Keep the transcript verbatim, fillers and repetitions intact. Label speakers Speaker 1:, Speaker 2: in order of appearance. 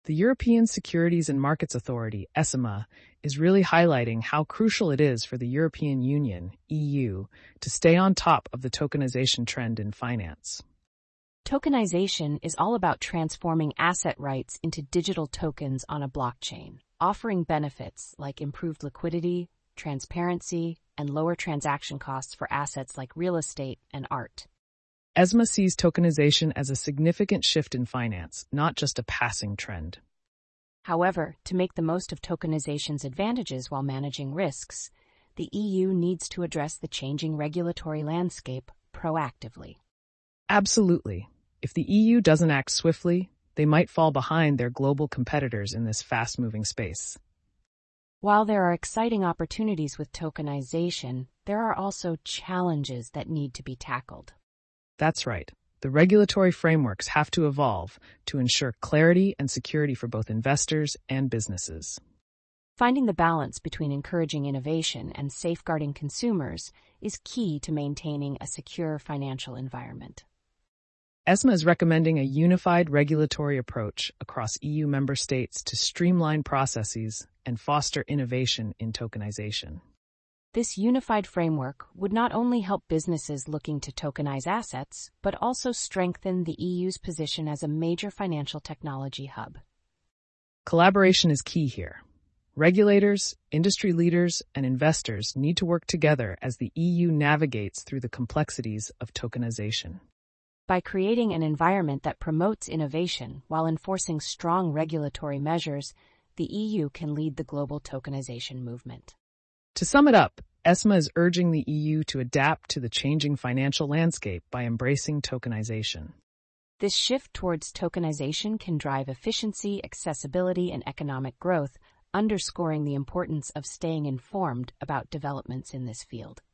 Speaker 1: The European Securities and Markets Authority, ESMA, is really highlighting how crucial it is for the European Union, E U, to stay on top of the tokenization trend in finance.
Speaker 2: Tokenization is all about transforming asset rights into digital tokens on a blockchain, offering benefits like improved liquidity, transparency, and lower transaction costs for assets like real estate and art.
Speaker 1: ESMA sees tokenization as a significant shift in finance, not just a passing trend.
Speaker 2: However, to make the most of tokenization's advantages while managing risks, the E U needs to address the changing regulatory landscape proactively.
Speaker 1: Absolutely. If the E U doesn't act swiftly, they might fall behind their global competitors in this fast-moving space.
Speaker 2: While there are exciting opportunities with tokenization, there are also challenges that need to be tackled.
Speaker 1: That's right. The regulatory frameworks have to evolve to ensure clarity and security for both investors and businesses.
Speaker 2: Finding the balance between encouraging innovation and safeguarding consumers is key to maintaining a secure financial environment.
Speaker 1: ESMA is recommending a unified regulatory approach across E U member states to streamline processes and foster innovation in tokenization.
Speaker 2: This unified framework would not only help businesses looking to tokenize assets, but also strengthen the E U's position as a major financial technology hub.
Speaker 1: Collaboration is key here. Regulators, industry leaders, and investors need to work together as the E U navigates through the complexities of tokenization.
Speaker 2: By creating an environment that promotes innovation while enforcing strong regulatory measures, the E U can lead the global tokenization movement.
Speaker 1: To sum it up, ESMA is urging the E U to adapt to the changing financial landscape by embracing tokenization.
Speaker 2: This shift towards tokenization can drive efficiency, accessibility, and economic growth, underscoring the importance of staying informed about developments in this field.